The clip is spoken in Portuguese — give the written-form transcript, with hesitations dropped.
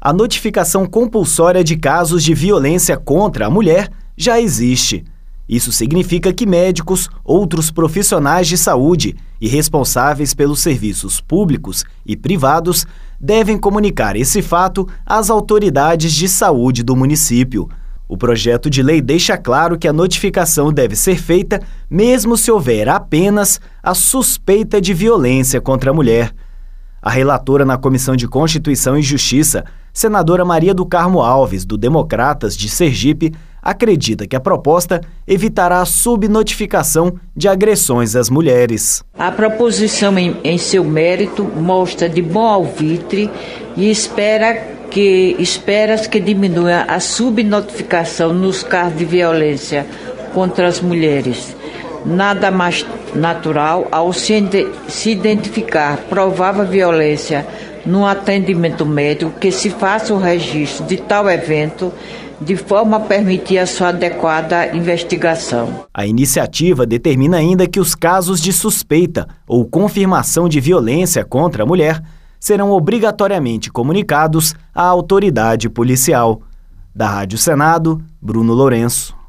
A notificação compulsória de casos de violência contra a mulher já existe. Isso significa que médicos, outros profissionais de saúde e responsáveis pelos serviços públicos e privados devem comunicar esse fato às autoridades de saúde do município. O projeto de lei deixa claro que a notificação deve ser feita mesmo se houver apenas a suspeita de violência contra a mulher. A relatora na Comissão de Constituição e Justiça, senadora Maria do Carmo Alves, do Democratas de Sergipe, acredita que a proposta evitará a subnotificação de agressões às mulheres. A proposição em seu mérito mostra de bom alvitre e espera que diminua a subnotificação nos casos de violência contra as mulheres. Nada mais natural ao se identificar provável violência no atendimento médico que se faça o registro de tal evento de forma a permitir a sua adequada investigação. A iniciativa determina ainda que os casos de suspeita ou confirmação de violência contra a mulher serão obrigatoriamente comunicados à autoridade policial. Da Rádio Senado, Bruno Lourenço.